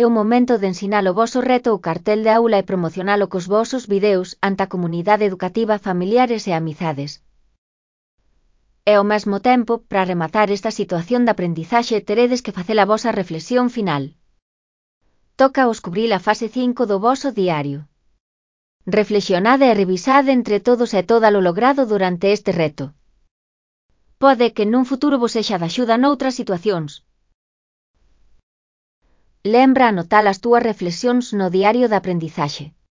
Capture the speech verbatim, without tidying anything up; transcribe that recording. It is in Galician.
É o momento de ensinar o voso reto ou cartel de aula e promocionalo cos vosos videos ante a comunidade educativa, familiares e amizades. E ao mesmo tempo, para rematar esta situación de aprendizaxe, teredes que facer a vosa reflexión final. Toca os cubrir a fase cinco do voso diario. Reflexionade e revisade entre todos e toda lo logrado durante este reto. Pode que nun futuro vos sexa de axuda noutras situacións. Lembra anotar as túas reflexións no diario de aprendizaxe.